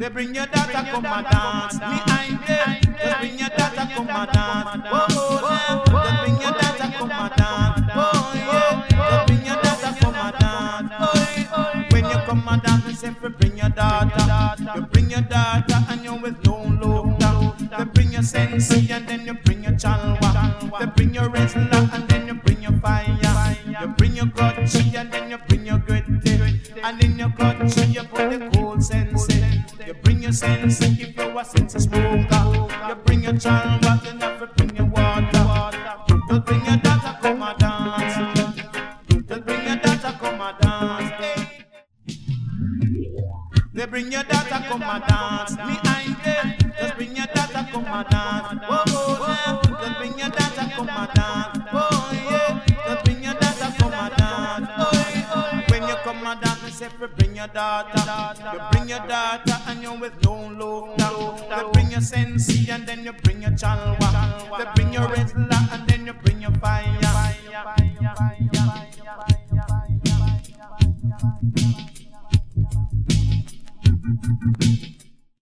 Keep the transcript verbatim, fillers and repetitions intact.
They bring your daughter come and dance. Me I them. Just bring your daughter come and dance. Oh, oh, oh. Just bring your daughter come and dance. Oh yeah. Just bring your daughter come and dance. Oh, oh. When you come and dance, you say bring your daughter. You bring your daughter and you with no look. They bring your sensi and then you bring your chalwa. They bring your wrestler and then you bring your fire. You bring your gotchi and then you bring your gritty. And in your gotchi you put the cold sensi. You bring your sensi if you a sensi smoker. You bring your chalwa then you bring your water. You bring your daughter come and dance. You bring your daughter come and dance. Hey. They bring your daughter come and dance. Me I them. Just bring your daughter come and dance. Oh, oh, oh. Just bring your daughter come and dance. Oh yeah. Just bring your daughter come and dance. Oh, oh. When you come and dance, you say bring your daughter. You bring your daughter and you with no look down. They bring your sensi and then you bring your chalwa. They bring your wrestler and then you bring your fire. Thank you.